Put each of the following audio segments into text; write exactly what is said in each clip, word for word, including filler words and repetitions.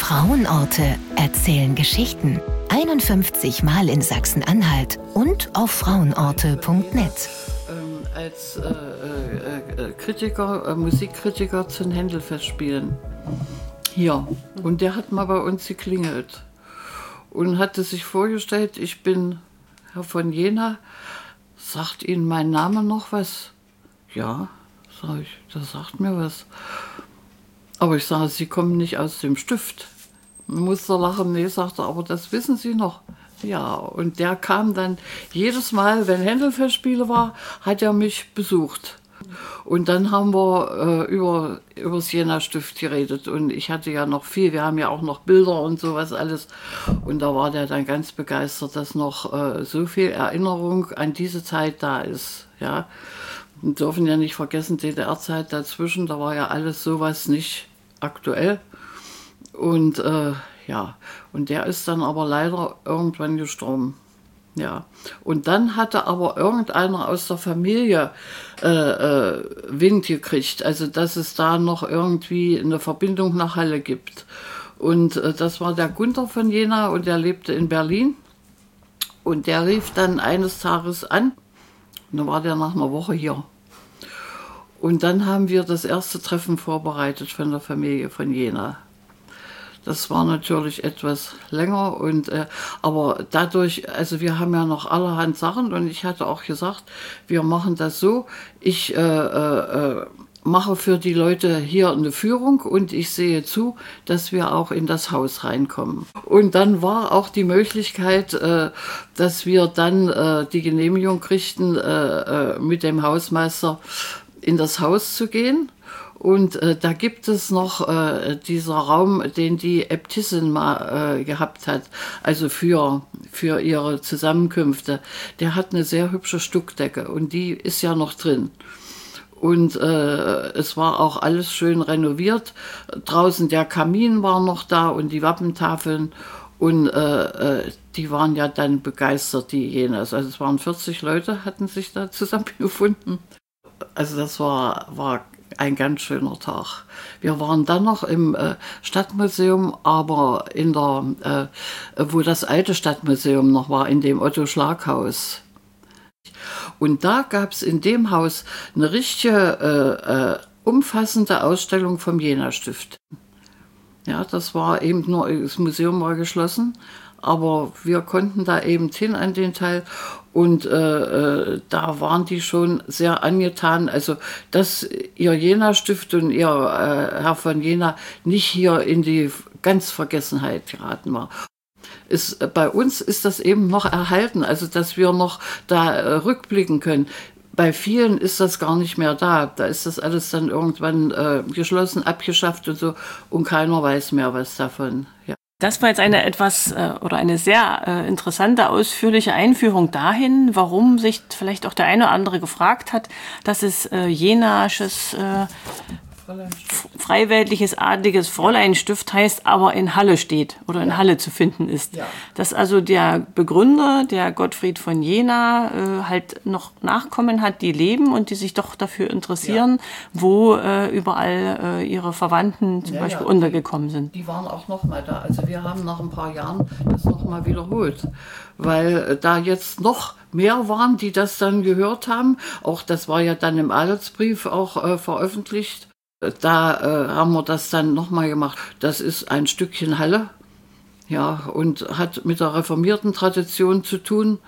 Frauenorte erzählen Geschichten. einundfünfzig Mal in Sachsen-Anhalt und auf frauenorte punkt net. Ähm, als äh, äh, Kritiker, äh, Musikkritiker zu den Händelfestspielen hier. Und der hat mal bei uns geklingelt und hatte sich vorgestellt, ich bin Herr von Jena. Sagt Ihnen mein Name noch was? Ja, sage ich, das sagt mir was. Aber ich sage, Sie kommen nicht aus dem Stift. Man muss da lachen, nee, sagt er, aber das wissen Sie noch. Ja, und der kam dann jedes Mal, wenn Händelfestspiele war, hat er mich besucht. Und dann haben wir äh, über, über das Jena-Stift geredet. Und ich hatte ja noch viel, wir haben ja auch noch Bilder und sowas alles. Und da war der dann ganz begeistert, dass noch äh, so viel Erinnerung an diese Zeit da ist. Ja. Wir dürfen ja nicht vergessen, D D R-Zeit dazwischen, da war ja alles sowas nicht aktuell. Und äh, ja, und der ist dann aber leider irgendwann gestorben. Ja, und dann hatte aber irgendeiner aus der Familie äh, äh, Wind gekriegt, also dass es da noch irgendwie eine Verbindung nach Halle gibt. Und äh, das war der Gunther von Jena und der lebte in Berlin. Und der rief dann eines Tages an, und dann war der nach einer Woche hier. Und dann haben wir das erste Treffen vorbereitet von der Familie von Jena. Das war natürlich etwas länger, und äh, aber dadurch, also wir haben ja noch allerhand Sachen, und ich hatte auch gesagt, wir machen das so, ich äh, äh, mache für die Leute hier eine Führung und ich sehe zu, dass wir auch in das Haus reinkommen. Und dann war auch die Möglichkeit, äh, dass wir dann äh, die Genehmigung kriegten, äh, äh, mit dem Hausmeister in das Haus zu gehen. Und äh, da gibt es noch äh, dieser Raum, den die Äbtissin mal äh, gehabt hat, also für, für ihre Zusammenkünfte. Der hat eine sehr hübsche Stuckdecke und die ist ja noch drin. Und äh, es war auch alles schön renoviert. Draußen der Kamin war noch da und die Wappentafeln. Und äh, äh, die waren ja dann begeistert, die Jenas. Also es waren vierzig Leute, hatten sich da zusammengefunden. Also das war, war ein ganz schöner Tag. Wir waren dann noch im äh, Stadtmuseum, aber in der, äh, wo das alte Stadtmuseum noch war, in dem Otto-Schlag-Haus. Und da gab es in dem Haus eine richtige, äh, äh, umfassende Ausstellung vom Jena-Stift. Ja, das war eben nur, das Museum war geschlossen, aber wir konnten da eben hin an den Teil. Und äh, äh, da waren die schon sehr angetan, also dass ihr Jena-Stift und ihr äh, Herr von Jena nicht hier in die ganz Vergessenheit geraten war. Ist, bei uns ist das eben noch erhalten, also dass wir noch da äh, rückblicken können. Bei vielen ist das gar nicht mehr da. Da ist das alles dann irgendwann äh, geschlossen, abgeschafft und so, und keiner weiß mehr was davon. Ja. Das war jetzt eine etwas äh, oder eine sehr äh, interessante, ausführliche Einführung dahin, warum sich vielleicht auch der eine oder andere gefragt hat, dass es äh, jenasches äh, freiweltliches, adliges Fräuleinstift heißt, aber in Halle steht oder in ja. Halle zu finden ist. Ja. Dass also der Begründer, der Gottfried von Jena, äh, halt noch Nachkommen hat, die leben und die sich doch dafür interessieren, ja. wo äh, überall äh, ihre Verwandten zum ja, Beispiel ja. untergekommen sind. Die waren auch noch mal da. Also wir haben nach ein paar Jahren das noch mal wiederholt, weil äh, da jetzt noch mehr waren, die das dann gehört haben. Auch das war ja dann im Adelsbrief auch äh, veröffentlicht. Da äh, haben wir das dann nochmal gemacht. Das ist ein Stückchen Halle, ja, und hat mit der reformierten Tradition zu tun.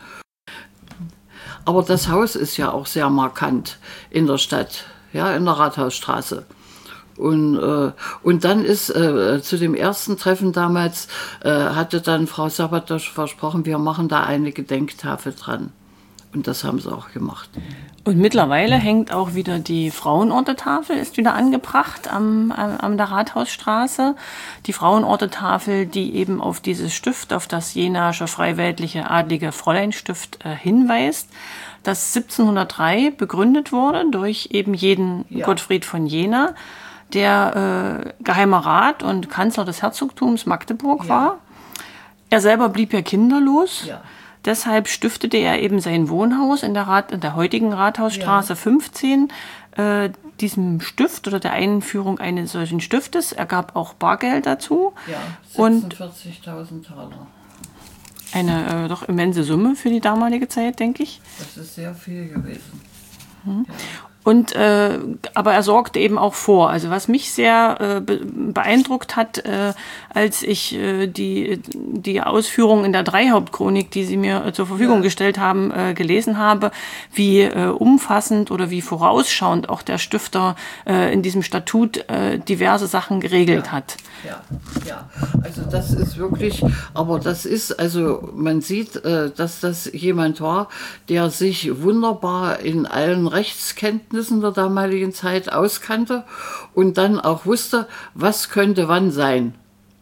Aber das Haus ist ja auch sehr markant in der Stadt, ja, in der Rathausstraße. Und, äh, und dann ist äh, zu dem ersten Treffen damals, äh, hatte dann Frau Sabatosch versprochen, wir machen da eine Gedenktafel dran. Und das haben sie auch gemacht. Und mittlerweile hängt auch wieder die Frauenortetafel, ist wieder angebracht am, am, am der Rathausstraße. Die Frauenortetafel, die eben auf dieses Stift, auf das jenasche freiweltliche adlige Fräuleinstift äh, hinweist, das siebzehnhundertdrei begründet wurde durch eben jeden ja. Gottfried von Jena, der äh, Geheimer Rat und Kanzler des Herzogtums Magdeburg ja. war. Er selber blieb ja kinderlos. Ja. Deshalb stiftete er eben sein Wohnhaus in der, Rat, in der heutigen Rathausstraße ja. fünfzehn äh, diesem Stift oder der Einführung eines solchen Stiftes. Er gab auch Bargeld dazu. Ja, sechsundvierzigtausend Taler. Eine äh, doch immense Summe für die damalige Zeit, denke ich. Das ist sehr viel gewesen. Mhm. Ja. Und, äh, aber er sorgte eben auch vor. Also was mich sehr äh, be- beeindruckt hat, äh, als ich äh, die, die Ausführungen in der Dreihauptchronik, die Sie mir äh, zur Verfügung ja. gestellt haben, äh, gelesen habe, wie äh, umfassend oder wie vorausschauend auch der Stifter äh, in diesem Statut äh, diverse Sachen geregelt ja. hat. Ja, ja, also das ist wirklich, aber das ist, also man sieht, äh, dass das jemand war, der sich wunderbar in allen Rechtskenntnissen der damaligen Zeit auskannte und dann auch wusste, was könnte wann sein.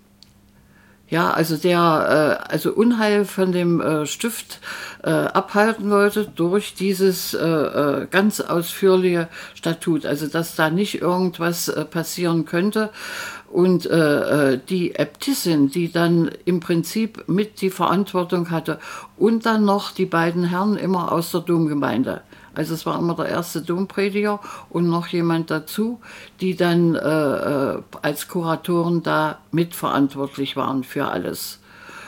Ja, also der äh, also Unheil von dem äh, Stift äh, abhalten wollte durch dieses äh, äh, ganz ausführliche Statut. Also dass da nicht irgendwas äh, passieren könnte. Und äh, die Äbtissin, die dann im Prinzip mit die Verantwortung hatte und dann noch die beiden Herren immer aus der Domgemeinde. Also es war immer der erste Domprediger und noch jemand dazu, die dann äh, als Kuratoren da mitverantwortlich waren für alles.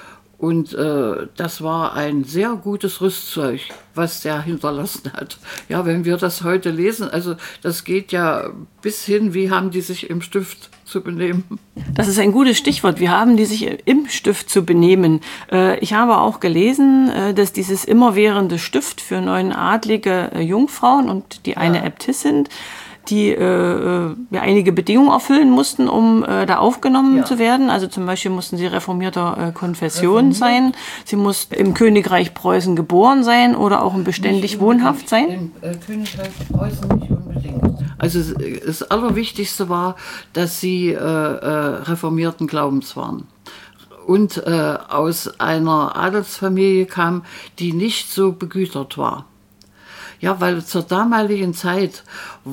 Und äh, das war ein sehr gutes Rüstzeug, was der hinterlassen hat. Ja, wenn wir das heute lesen, also das geht ja bis hin, wie haben die sich im Stift zu benehmen. Das ist ein gutes Stichwort. Wie haben die sich im Stift zu benehmen? Äh, ich habe auch gelesen, äh, dass dieses immerwährende Stift für neun adlige äh, Jungfrauen und die eine ja. Äbtissin, die äh, ja, einige Bedingungen erfüllen mussten, um äh, da aufgenommen ja. zu werden. Also zum Beispiel mussten sie reformierter äh, Konfession sein, sie mussten im Königreich Preußen geboren sein oder auch beständig wohnhaft sein. Im äh, Königreich Preußen nicht unbedingt. Also das Allerwichtigste war, dass sie äh, äh, reformierten Glaubens waren. Und äh, aus einer Adelsfamilie kam, die nicht so begütert war. Ja, weil zur damaligen Zeit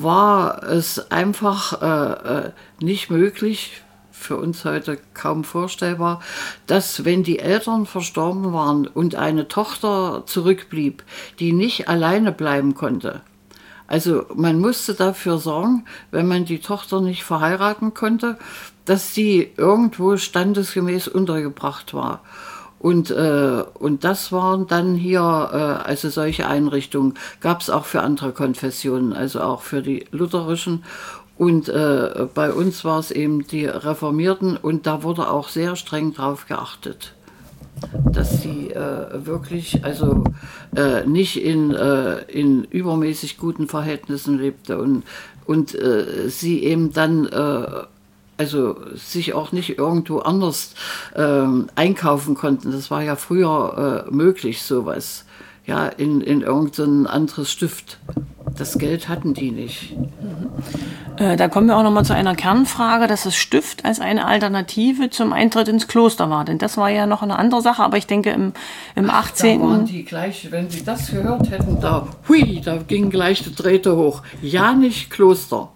war es einfach äh, nicht möglich, für uns heute kaum vorstellbar, dass wenn die Eltern verstorben waren und eine Tochter zurückblieb, die nicht alleine bleiben konnte. Also man musste dafür sorgen, wenn man die Tochter nicht verheiraten konnte, dass die irgendwo standesgemäß untergebracht war. Und, äh, und das waren dann hier, äh, also solche Einrichtungen gab es auch für andere Konfessionen, also auch für die lutherischen. Und äh, bei uns war es eben die Reformierten und da wurde auch sehr streng drauf geachtet, dass sie äh, wirklich, also äh, nicht in, äh, in übermäßig guten Verhältnissen lebte und, und äh, sie eben dann äh, also sich auch nicht irgendwo anders ähm, einkaufen konnten. Das war ja früher äh, möglich, sowas. Ja, in, in irgendein anderes Stift. Das Geld hatten die nicht. Mhm. Äh, da kommen wir auch noch mal zu einer Kernfrage, dass das Stift als eine Alternative zum Eintritt ins Kloster war. Denn das war ja noch eine andere Sache, aber ich denke im, im Ach, achtzehnten Da waren die gleich, wenn sie das gehört hätten, da, hui, da ging gleich die Drähte hoch. Ja, nicht Kloster.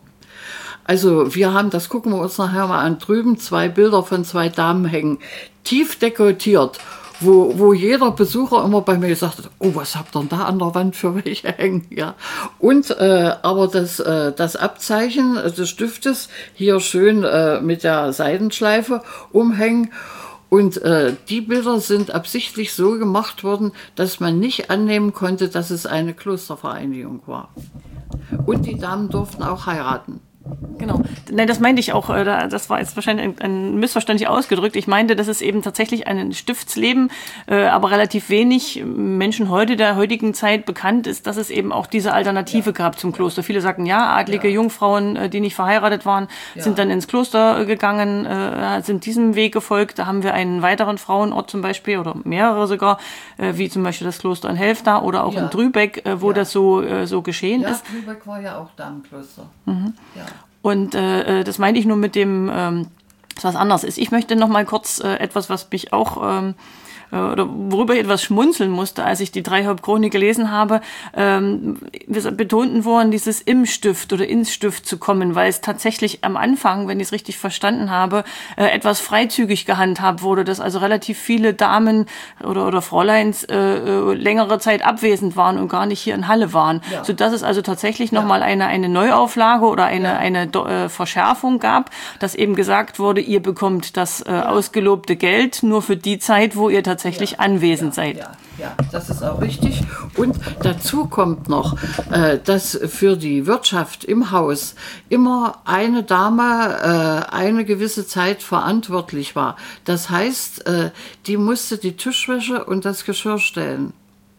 Also wir haben, das gucken wir uns nachher mal an, drüben zwei Bilder von zwei Damen hängen, tief dekoriert, wo, wo jeder Besucher immer bei mir gesagt hat, oh, was habt ihr denn da an der Wand für welche hängen? Ja. Und äh, aber das, äh, das Abzeichen des Stiftes hier schön äh, mit der Seidenschleife umhängen. Und äh, die Bilder sind absichtlich so gemacht worden, dass man nicht annehmen konnte, dass es eine Klostervereinigung war. Und die Damen durften auch heiraten. Genau. Nein, das meinte ich auch. Das war jetzt wahrscheinlich ein, ein missverständlich ausgedrückt. Ich meinte, dass es eben tatsächlich ein Stiftsleben, äh, aber relativ wenig Menschen heute der heutigen Zeit bekannt ist, dass es eben auch diese Alternative ja. gab zum Kloster. Viele sagten, ja, adlige ja. Jungfrauen, die nicht verheiratet waren, ja. sind dann ins Kloster gegangen, äh, sind diesem Weg gefolgt. Da haben wir einen weiteren Frauenort zum Beispiel oder mehrere sogar, äh, wie zum Beispiel das Kloster in Helfta oder auch ja. in Drübeck, äh, wo ja. das so, äh, so geschehen ja, ist. Ja, Drübeck war ja auch Damenkloster. Mhm. Ja. Und äh, das meinte ich nur mit dem, ähm, was anderes ist. Ich möchte noch mal kurz äh, etwas, was mich auch ähm, oder worüber ich etwas schmunzeln musste, als ich die Dreihaupt-Chronik gelesen habe, ähm, wir betonten worden, dieses im Stift oder ins Stift zu kommen, weil es tatsächlich am Anfang, wenn ich es richtig verstanden habe, äh, etwas freizügig gehandhabt wurde, dass also relativ viele Damen oder, oder Fräuleins äh, äh, längere Zeit abwesend waren und gar nicht hier in Halle waren, ja. Sodass es also tatsächlich ja. nochmal eine, eine Neuauflage oder eine, ja. eine äh, Verschärfung gab, dass eben gesagt wurde, ihr bekommt das äh, ja. ausgelobte Geld nur für die Zeit, wo ihr tatsächlich ja. anwesend ja. seid. Ja. Ja, das ist auch richtig. Und dazu kommt noch, äh, dass für die Wirtschaft im Haus immer eine Dame äh, eine gewisse Zeit verantwortlich war. Das heißt, äh, die musste die Tischwäsche und das Geschirr stellen.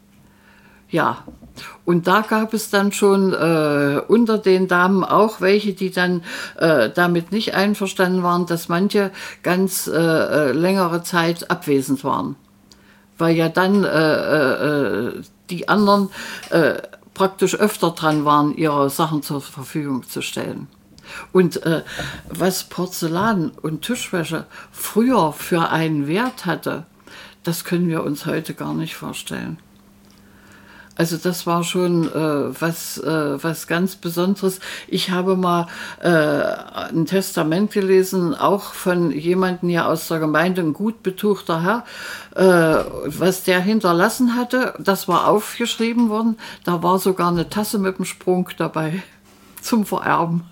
Ja, und da gab es dann schon äh, unter den Damen auch welche, die dann äh, damit nicht einverstanden waren, dass manche ganz äh, längere Zeit abwesend waren. Weil ja dann äh, äh, die anderen äh, praktisch öfter dran waren, ihre Sachen zur Verfügung zu stellen. Und äh, was Porzellan und Tischwäsche früher für einen Wert hatte, das können wir uns heute gar nicht vorstellen. Also das war schon äh, was, äh, was ganz Besonderes. Ich habe mal äh, ein Testament gelesen, auch von jemandem hier aus der Gemeinde, ein gut betuchter Herr, äh, was der hinterlassen hatte. Das war aufgeschrieben worden. Da war sogar eine Tasse mit dem Sprung dabei zum Vererben.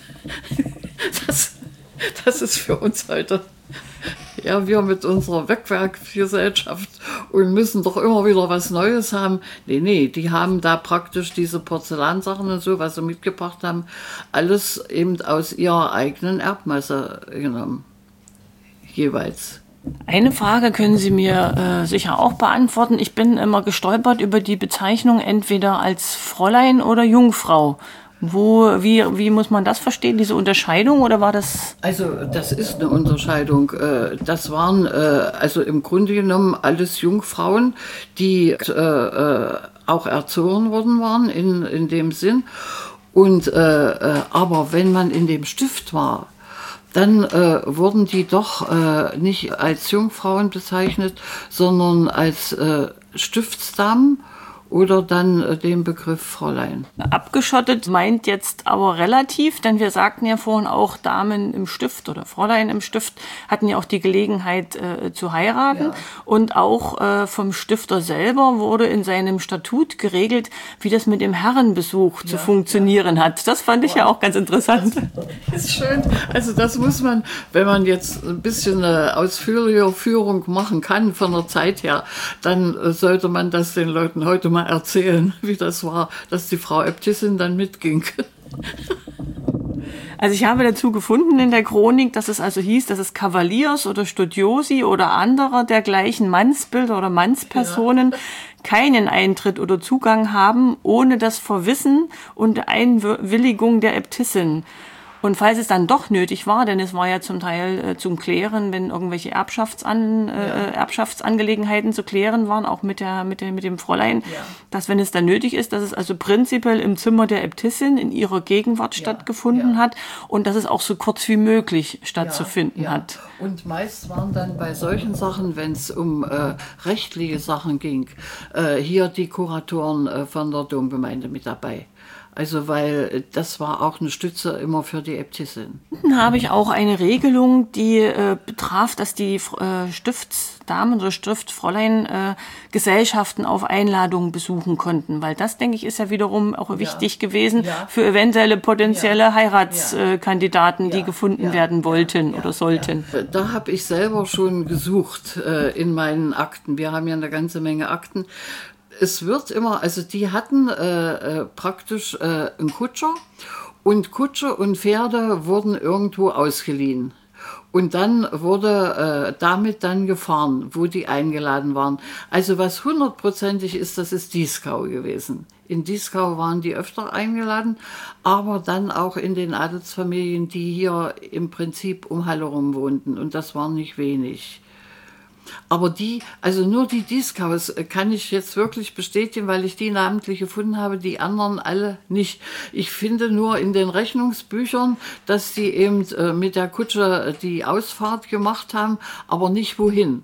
Das, das ist für uns heute... Ja, wir mit unserer Wegwerfgesellschaft und müssen doch immer wieder was Neues haben. Nee, nee, die haben da praktisch diese Porzellansachen und so, was sie mitgebracht haben, alles eben aus ihrer eigenen Erbmasse genommen. Jeweils. Eine Frage können Sie mir äh, sicher auch beantworten. Ich bin immer gestolpert über die Bezeichnung entweder als Fräulein oder Jungfrau. Wo, wie, wie muss man das verstehen, diese Unterscheidung, oder war das? Also das ist eine Unterscheidung. Das waren also im Grunde genommen alles Jungfrauen, die auch erzogen worden waren in, in dem Sinn. Und aber wenn man in dem Stift war, dann wurden die doch nicht als Jungfrauen bezeichnet, sondern als Stiftsdamen. Oder dann äh, den Begriff Fräulein. Abgeschottet meint jetzt aber relativ, denn wir sagten ja vorhin auch, Damen im Stift oder Fräulein im Stift hatten ja auch die Gelegenheit äh, zu heiraten. Ja. Und auch äh, vom Stifter selber wurde in seinem Statut geregelt, wie das mit dem Herrenbesuch ja, zu funktionieren ja. hat. Das fand ich wow. ja auch ganz interessant. Das ist schön. Also das muss man, wenn man jetzt ein bisschen eine ausführliche Führung machen kann von der Zeit her, dann äh, sollte man das den Leuten heute mal erzählen, wie das war, dass die Frau Äbtissin dann mitging. Also ich habe dazu gefunden in der Chronik, dass es also hieß, dass es Kavaliers oder Studiosi oder anderer dergleichen Mannsbilder oder Mannspersonen ja. keinen Eintritt oder Zugang haben, ohne das Verwissen und Einwilligung der Äbtissin. Und falls es dann doch nötig war, denn es war ja zum Teil äh, zum Klären, wenn irgendwelche Erbschaftsan, äh, ja. Erbschaftsangelegenheiten zu klären waren, auch mit der mit der mit dem Fräulein, ja. dass wenn es dann nötig ist, dass es also prinzipiell im Zimmer der Äbtissin in ihrer Gegenwart ja. stattgefunden ja. hat und dass es auch so kurz wie möglich stattzufinden ja. Ja. hat. Und meist waren dann bei solchen Sachen, wenn es um äh, rechtliche Sachen ging, äh, hier die Kuratoren äh, von der Domgemeinde mit dabei. Also weil das war auch eine Stütze immer für die Äbtissin. Dann habe ich auch eine Regelung, die äh, betraf, dass die äh, Stiftsdamen oder Stiftfräulein äh, Gesellschaften auf Einladung besuchen konnten. Weil das, denke ich, ist ja wiederum auch wichtig ja. gewesen ja. für eventuelle potenzielle ja. Heiratskandidaten, ja. die gefunden ja. werden wollten ja. oder sollten. Ja. Da habe ich selber schon gesucht äh, in meinen Akten. Wir haben ja eine ganze Menge Akten. Es wird immer, also die hatten äh, äh, praktisch äh, einen Kutscher und Kutsche und Pferde wurden irgendwo ausgeliehen. Und dann wurde äh, damit dann gefahren, wo die eingeladen waren. Also was hundertprozentig ist, das ist Dieskau gewesen. In Dieskau waren die öfter eingeladen, aber dann auch in den Adelsfamilien, die hier im Prinzip um Halle rum wohnten. Und das waren nicht wenig. Aber die, also nur die Dieskaus kann ich jetzt wirklich bestätigen, weil ich die namentlich gefunden habe, die anderen alle nicht. Ich finde nur in den Rechnungsbüchern, dass die eben mit der Kutsche die Ausfahrt gemacht haben, aber nicht wohin.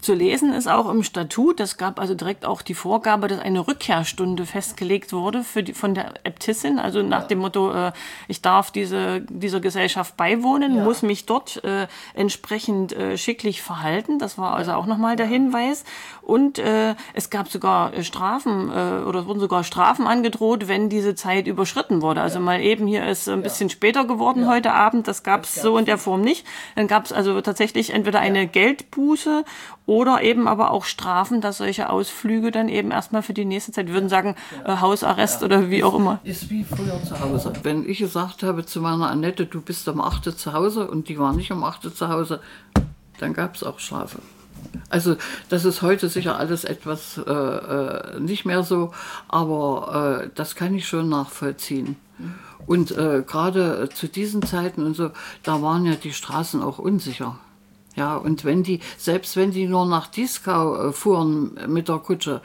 Zu lesen ist auch im Statut, es gab also direkt auch die Vorgabe, dass eine Rückkehrstunde festgelegt wurde für die, von der Äbtissin, also nach ja. dem Motto, äh, ich darf diese, dieser Gesellschaft beiwohnen, ja. muss mich dort äh, entsprechend äh, schicklich verhalten, das war also auch nochmal der Hinweis. Und äh, es gab sogar Strafen, äh, oder es wurden sogar Strafen angedroht, wenn diese Zeit überschritten wurde. Also ja. mal eben, hier ist ein bisschen ja. später geworden ja. heute Abend, das gab es so in der Form nicht. Dann gab es also tatsächlich entweder eine ja. Geldbuße oder eben aber auch Strafen, dass solche Ausflüge dann eben erstmal für die nächste Zeit, wir würden sagen, ja. äh, Hausarrest ja. oder wie ist, auch immer. Ist wie früher zu Hause. Wenn ich gesagt habe zu meiner Annette, du bist um acht Uhr zu Hause und die war nicht um acht Uhr zu Hause, dann gab es auch Strafe. Also das ist heute sicher alles etwas äh, äh, nicht mehr so, aber äh, das kann ich schon nachvollziehen. Und äh, gerade zu diesen Zeiten und so, da waren ja die Straßen auch unsicher. Ja, und wenn die, selbst wenn die nur nach Dieskau äh, fuhren mit der Kutsche,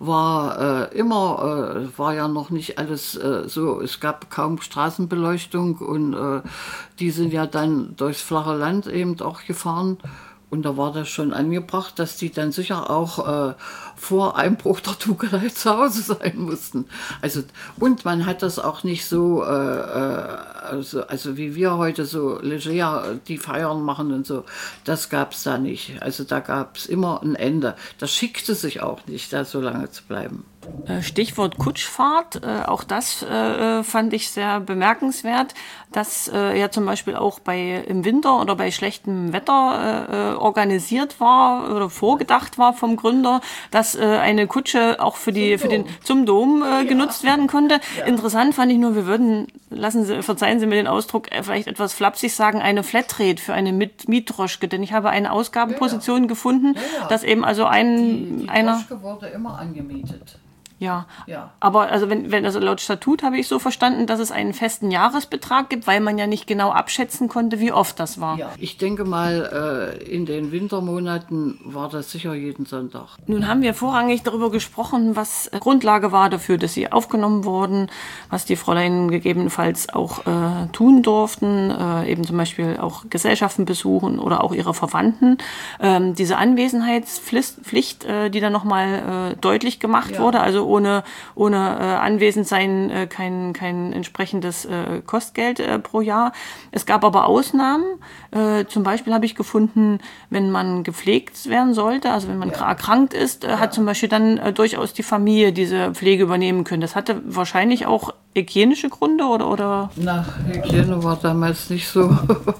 war äh, immer, äh, war ja noch nicht alles äh, so, es gab kaum Straßenbeleuchtung und äh, die sind ja dann durchs flache Land eben auch gefahren. Und da war das schon angebracht, dass die dann sicher auch äh, vor Einbruch der Tugelei zu Hause sein mussten. Also, und man hat das auch nicht so, äh, also, also wie wir heute so leger die Feiern machen und so, das gab es da nicht. Also da gab es immer ein Ende. Das schickte sich auch nicht, da so lange zu bleiben. Stichwort Kutschfahrt, auch das fand ich sehr bemerkenswert, dass ja zum Beispiel auch bei im Winter oder bei schlechtem Wetter organisiert war oder vorgedacht war vom Gründer, dass eine Kutsche auch für die für den zum Dom genutzt werden konnte. Ja. Interessant fand ich nur, wir würden, lassen Sie, verzeihen Sie mir den Ausdruck, vielleicht etwas flapsig sagen, eine Flatrate für eine Mietdroschke, denn ich habe eine Ausgabenposition ja, ja. gefunden, ja, ja. dass eben also ein die, die einer Droschke wurde immer angemietet. Ja. ja, aber also wenn, wenn also laut Statut habe ich so verstanden, dass es einen festen Jahresbetrag gibt, weil man ja nicht genau abschätzen konnte, wie oft das war. Ja, ich denke mal, äh, in den Wintermonaten war das sicher jeden Sonntag. Nun haben wir vorrangig darüber gesprochen, was Grundlage war dafür, dass sie aufgenommen wurden, was die Fräulein gegebenenfalls auch äh, tun durften, äh, eben zum Beispiel auch Gesellschaften besuchen oder auch ihre Verwandten. Ähm, diese Anwesenheitspflicht, Pflicht, äh, die dann nochmal äh, deutlich gemacht ja. wurde, also ohne, ohne äh, Anwesendsein äh, kein, kein entsprechendes äh, Kostgeld äh, pro Jahr. Es gab aber Ausnahmen. Äh, zum Beispiel habe ich gefunden, wenn man gepflegt werden sollte, also wenn man ja. erkrankt ist, äh, ja. hat zum Beispiel dann äh, durchaus die Familie diese Pflege übernehmen können. Das hatte wahrscheinlich auch hygienische Gründe oder? oder? Na, Hygiene war damals nicht so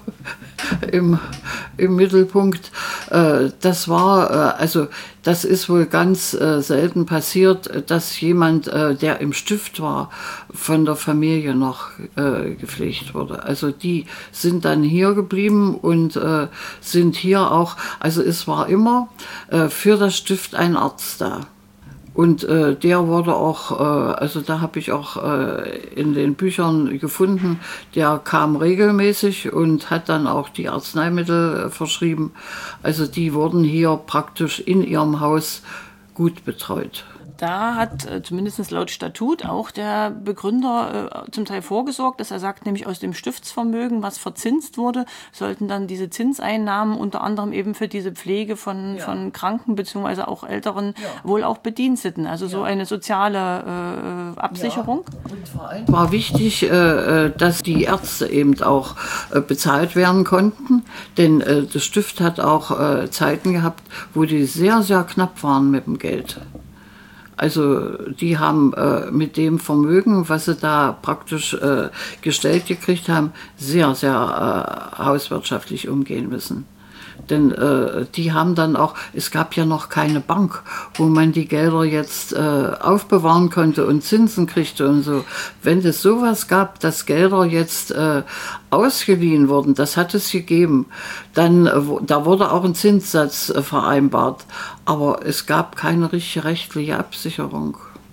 im, im Mittelpunkt. Äh, das war, äh, also das ist wohl ganz äh, selten passiert, dass jemand, äh, der im Stift war, von der Familie noch äh, gepflegt wurde. Also die sind dann hier geblieben und äh, sind hier auch, also es war immer äh, für das Stift ein Arzt da. Und äh, der wurde auch, äh, also da habe ich auch äh, in den Büchern gefunden, der kam regelmäßig und hat dann auch die Arzneimittel äh, verschrieben. Also die wurden hier praktisch in ihrem Haus gut betreut. Da hat äh, zumindest laut Statut auch der Begründer äh, zum Teil vorgesorgt, dass er sagt, nämlich aus dem Stiftsvermögen, was verzinst wurde, sollten dann diese Zinseinnahmen unter anderem eben für diese Pflege von, ja. von Kranken bzw. auch Älteren ja. wohl auch Bediensteten. Also ja. so eine soziale äh, Absicherung. Ja. Und vor allem war wichtig, äh, dass die Ärzte eben auch äh, bezahlt werden konnten, denn äh, das Stift hat auch äh, Zeiten gehabt, wo die sehr, sehr knapp waren mit dem Geld. Also die haben äh, mit dem Vermögen, was sie da praktisch äh, gestellt gekriegt haben, sehr, sehr äh, hauswirtschaftlich umgehen müssen. Denn äh, die haben dann auch, es gab ja noch keine Bank, wo man die Gelder jetzt äh, aufbewahren konnte und Zinsen kriegte und so. Wenn es sowas gab, dass Gelder jetzt äh, ausgeliehen wurden, das hat es gegeben, dann äh, da wurde auch ein Zinssatz äh, vereinbart. Aber es gab keine richtige rechtliche Absicherung.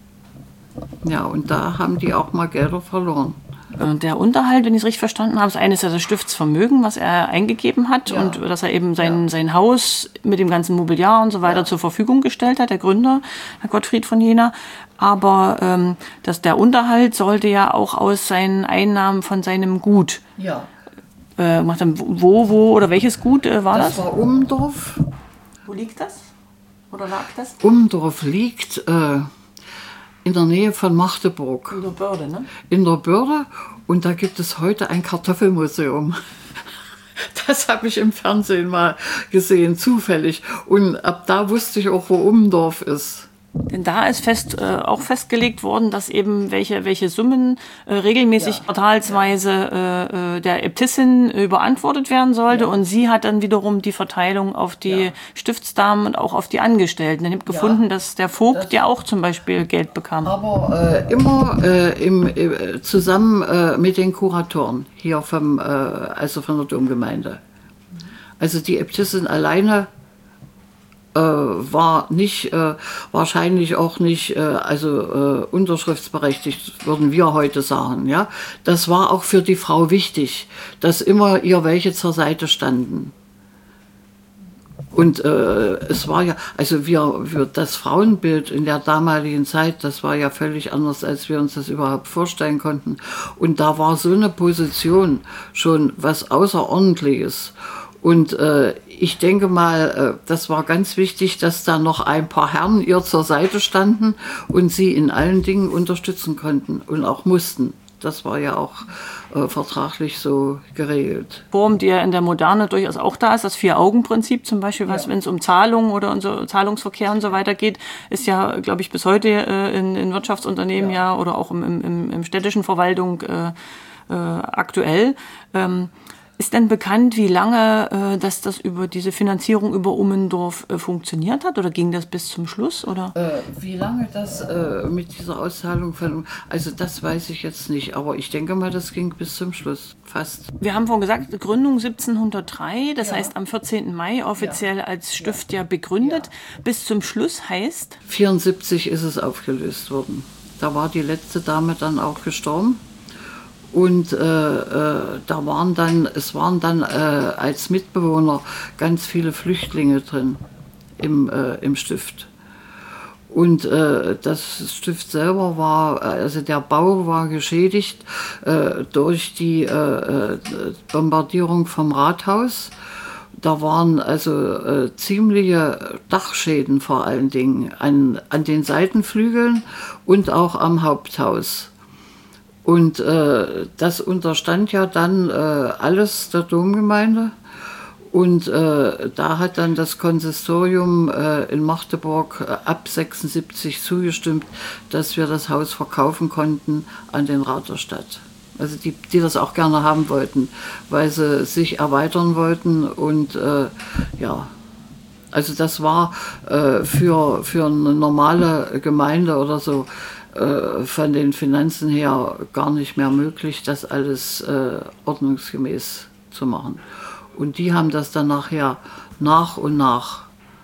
Ja, und da haben die auch mal Gelder verloren. Der Unterhalt, wenn ich es richtig verstanden habe, ist eines ja das Stiftsvermögen, was er eingegeben hat ja. und dass er eben sein, ja. sein Haus mit dem ganzen Mobiliar und so weiter ja. zur Verfügung gestellt hat, der Gründer, Herr Gottfried von Jena. Aber ähm, dass der Unterhalt sollte ja auch aus seinen Einnahmen von seinem Gut ja. äh, gemacht haben. Wo, wo oder welches Gut äh, war das? Das war Ummendorf. Wo liegt das? Oder lag das? Ummendorf liegt äh, in der Nähe von Magdeburg. In der Börde, ne? In der Börde. Und da gibt es heute ein Kartoffelmuseum. Das habe ich im Fernsehen mal gesehen, zufällig. Und ab da wusste ich auch, wo Ummendorf ist. Denn da ist fest, äh, auch festgelegt worden, dass eben welche, welche Summen äh, regelmäßig Ja. quartalsweise äh, äh, der Äbtissin überantwortet werden sollte. Ja. Und sie hat dann wiederum die Verteilung auf die Ja. Stiftsdamen und auch auf die Angestellten. Dann habe ich gefunden, Ja. dass der Vogt Das- ja auch zum Beispiel Geld bekam. Aber äh, immer äh, im, äh, zusammen äh, mit den Kuratoren hier vom, äh, also von der Domgemeinde. Also die Äbtissin alleine äh, war nicht, äh, wahrscheinlich auch nicht, äh, also äh, unterschriftsberechtigt, würden wir heute sagen. Ja? Das war auch für die Frau wichtig, dass immer ihr welche zur Seite standen. Und äh, es war ja, also wir, wir, das Frauenbild in der damaligen Zeit, das war ja völlig anders, als wir uns das überhaupt vorstellen konnten. Und da war so eine Position schon was Außerordentliches. Und äh, ich denke mal, äh, das war ganz wichtig, dass da noch ein paar Herren ihr zur Seite standen und sie in allen Dingen unterstützen konnten und auch mussten. Das war ja auch äh, vertraglich so geregelt. Form, die ja in der Moderne durchaus auch da ist, das Vier-Augen-Prinzip zum Beispiel, was, Ja. wenn es um Zahlungen oder um so Zahlungsverkehr und so weiter geht, ist ja, glaube ich, bis heute äh, in, in Wirtschaftsunternehmen ja. Ja. oder auch im, im, im, im städtischen Verwaltung äh, äh, aktuell. Ähm, Ist denn bekannt, wie lange äh, dass das über diese Finanzierung über Ummendorf äh, funktioniert hat? Oder ging das bis zum Schluss? Oder? Äh, wie lange das äh, mit dieser Auszahlung von, also das weiß ich jetzt nicht, aber ich denke mal, das ging bis zum Schluss, fast. Wir haben vorhin gesagt, Gründung siebzehnhundertdrei, das Ja. heißt am vierzehnten Mai offiziell als Stift ja begründet. Bis zum Schluss heißt? vierundsiebzig ist es aufgelöst worden. Da war die letzte Dame dann auch gestorben. Und äh, äh, da waren dann, es waren dann äh, als Mitbewohner ganz viele Flüchtlinge drin im, äh, im Stift. Und äh, das Stift selber war, also der Bau war geschädigt äh, durch die äh, Bombardierung vom Rathaus. Da waren also äh, ziemliche Dachschäden vor allen Dingen an, an den Seitenflügeln und auch am Haupthaus. Und äh, das unterstand ja dann äh, alles der Domgemeinde. Und äh, da hat dann das Konsistorium äh, in Magdeburg äh, ab sechsundsiebzig zugestimmt, dass wir das Haus verkaufen konnten an den Rat der Stadt. Also die, die das auch gerne haben wollten, weil sie sich erweitern wollten. Und äh, ja, also das war äh, für, für eine normale Gemeinde oder so von den Finanzen her gar nicht mehr möglich, das alles äh, ordnungsgemäß zu machen. Und die haben das dann nachher nach und nach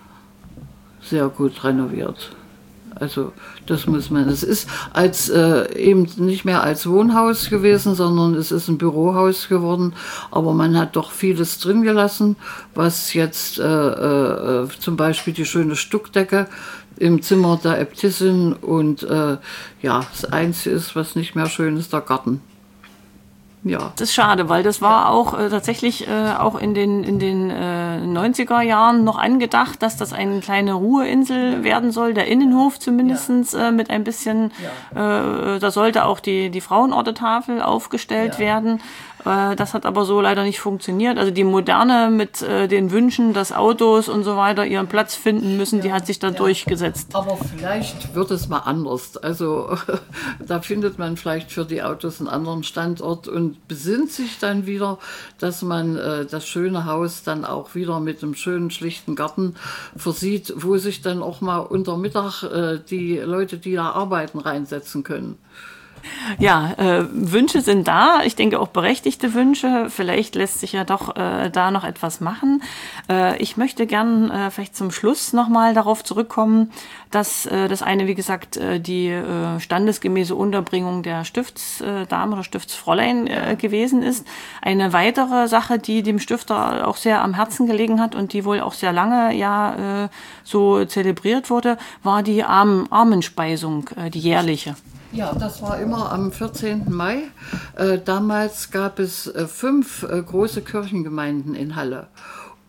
sehr gut renoviert. Also das muss man, es ist als äh, eben nicht mehr als Wohnhaus gewesen, sondern es ist ein Bürohaus geworden, aber man hat doch vieles drin gelassen, was jetzt äh, äh, zum Beispiel die schöne Stuckdecke im Zimmer der Äbtissin und äh, ja, das Einzige ist, was nicht mehr schön ist, der Garten. Ja. Das ist schade, weil das war auch äh, tatsächlich äh, auch in den, in den äh, neunziger Jahren noch angedacht, dass das eine kleine Ruheinsel ja. werden soll, der Innenhof zumindest ja. äh, mit ein bisschen, ja. äh, da sollte auch die, die Frauenortetafel aufgestellt ja. werden. Äh, das hat aber so leider nicht funktioniert. Also die Moderne mit äh, den Wünschen, dass Autos und so weiter ihren Platz finden müssen, ja. die hat sich da ja. durchgesetzt. Aber vielleicht wird es mal anders. Also da findet man vielleicht für die Autos einen anderen Standort und besinnt sich dann wieder, dass man äh, das schöne Haus dann auch wieder mit einem schönen, schlichten Garten versieht, wo sich dann auch mal unter Mittag äh, die Leute, die da arbeiten, reinsetzen können. Ja, äh, Wünsche sind da. Ich denke auch berechtigte Wünsche. Vielleicht lässt sich ja doch äh, da noch etwas machen. Äh, ich möchte gern äh, vielleicht zum Schluss nochmal darauf zurückkommen, dass äh, das eine, wie gesagt, äh, die äh, standesgemäße Unterbringung der Stiftsdame oder Stiftsfräulein äh, gewesen ist. Eine weitere Sache, die dem Stifter auch sehr am Herzen gelegen hat und die wohl auch sehr lange ja äh, so zelebriert wurde, war die Armen Armenspeisung, äh, die jährliche. Ja, das war immer am vierzehnten Mai. Äh, damals gab es äh, fünf äh, große Kirchengemeinden in Halle.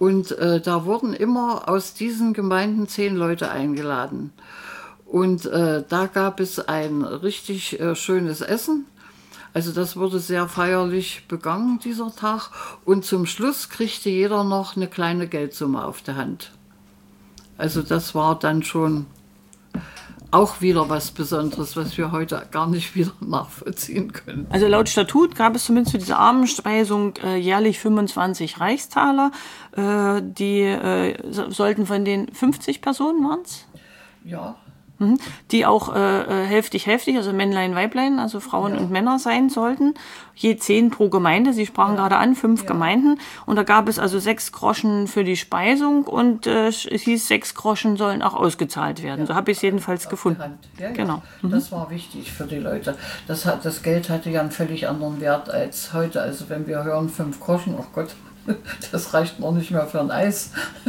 Und äh, da wurden immer aus diesen Gemeinden zehn Leute eingeladen. Und äh, da gab es ein richtig äh, schönes Essen. Also das wurde sehr feierlich begangen, dieser Tag. Und zum Schluss kriegte jeder noch eine kleine Geldsumme auf der Hand. Also das war dann schon auch wieder was Besonderes, was wir heute gar nicht wieder nachvollziehen können. Also laut Statut gab es zumindest für diese Armenspeisung äh, jährlich fünfundzwanzig Reichstaler. Äh, die äh, so, sollten von den fünfzig Personen waren es? Ja. Die auch äh, hälftig, hälftig, also Männlein, Weiblein, also Frauen ja. und Männer sein sollten. Je zehn pro Gemeinde. Sie sprachen ja. gerade an, fünf ja. Gemeinden. Und da gab es also sechs Groschen für die Speisung und äh, es hieß, sechs Groschen sollen auch ausgezahlt werden. Ja. So habe ich es jedenfalls auf gefunden. Ja, ja. Genau. Mhm. Das war wichtig für die Leute. Das, hat, das Geld hatte ja einen völlig anderen Wert als heute. Also wenn wir hören, fünf Groschen, oh Gott, das reicht noch nicht mehr für ein Eis.